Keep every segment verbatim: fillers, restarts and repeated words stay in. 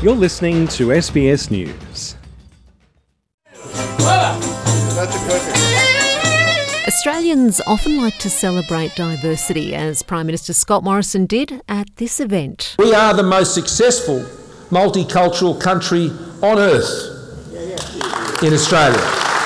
You're listening to S B S News. Australians often like to celebrate diversity, as Prime Minister Scott Morrison did at this event. We are the most successful multicultural country on earth in Australia.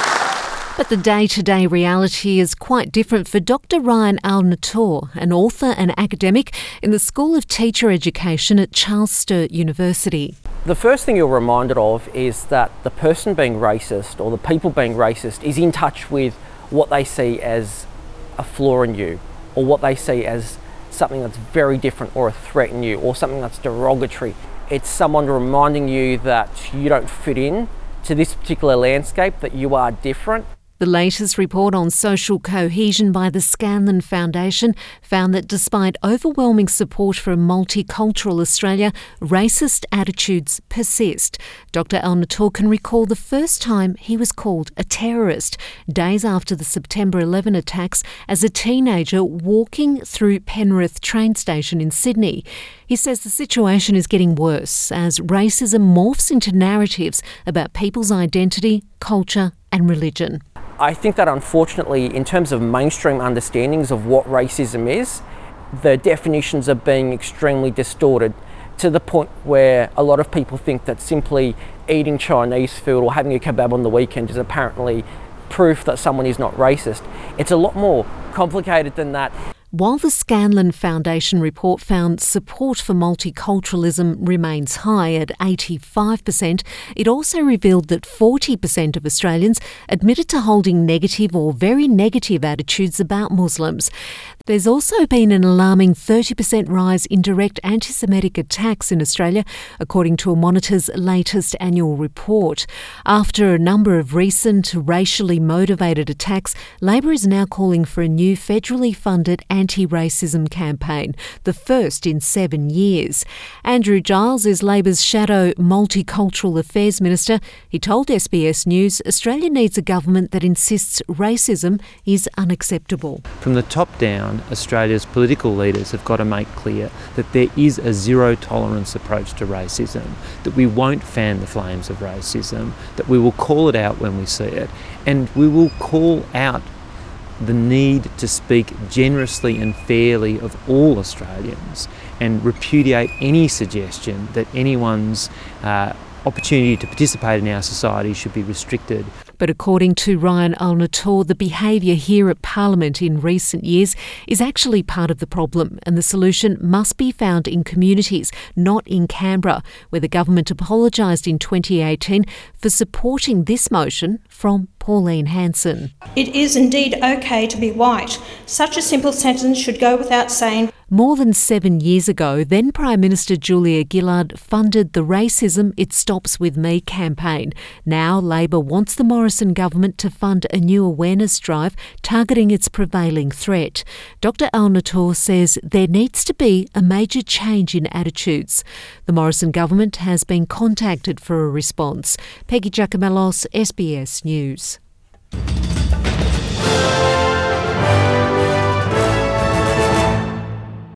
But the day-to-day reality is quite different for Doctor Ryan Al-Nator, an author and academic in the School of Teacher Education at Charles Sturt University. The first thing you're reminded of is that the person being racist, or the people being racist, is in touch with what they see as a flaw in you, or what they see as something that's very different or a threat in you, or something that's derogatory. It's someone reminding you that you don't fit in to this particular landscape, that you are different. The latest report on social cohesion by the Scanlon Foundation found that despite overwhelming support for a multicultural Australia, racist attitudes persist. Doctor Al-Nator can recall the first time he was called a terrorist, days after the September eleventh attacks, as a teenager walking through Penrith train station in Sydney. He says the situation is getting worse as racism morphs into narratives about people's identity, culture and religion. I think that unfortunately, in terms of mainstream understandings of what racism is, the definitions are being extremely distorted to the point where a lot of people think that simply eating Chinese food or having a kebab on the weekend is apparently proof that someone is not racist. It's a lot more complicated than that. While the Scanlon Foundation report found support for multiculturalism remains high at eighty-five percent, it also revealed that forty percent of Australians admitted to holding negative or very negative attitudes about Muslims. There's also been an alarming thirty percent rise in direct anti-Semitic attacks in Australia, according to a Monitor's latest annual report. After a number of recent racially motivated attacks, Labor is now calling for a new federally funded anti-racism campaign, the first in seven years. Andrew Giles is Labor's shadow Multicultural Affairs Minister. He told S B S News Australia needs a government that insists racism is unacceptable. From the top down, Australia's political leaders have got to make clear that there is a zero tolerance approach to racism, that we won't fan the flames of racism, that we will call it out when we see it, and we will call out the need to speak generously and fairly of all Australians and repudiate any suggestion that anyone's uh, opportunity to participate in our society should be restricted. But according to Ryan Al-Nator, the behaviour here at Parliament in recent years is actually part of the problem, and the solution must be found in communities, not in Canberra, where the government apologised in twenty eighteen for supporting this motion from Pauline Hanson. It is indeed okay to be white. Such a simple sentence should go without saying. More than seven years ago, then Prime Minister Julia Gillard funded the Racism It Stops With Me campaign. Now Labor wants the Morrison government to fund a new awareness drive targeting its prevailing threat. Doctor Al-Nator says there needs to be a major change in attitudes. The Morrison government has been contacted for a response. Peggy Giacomellos, S B S News.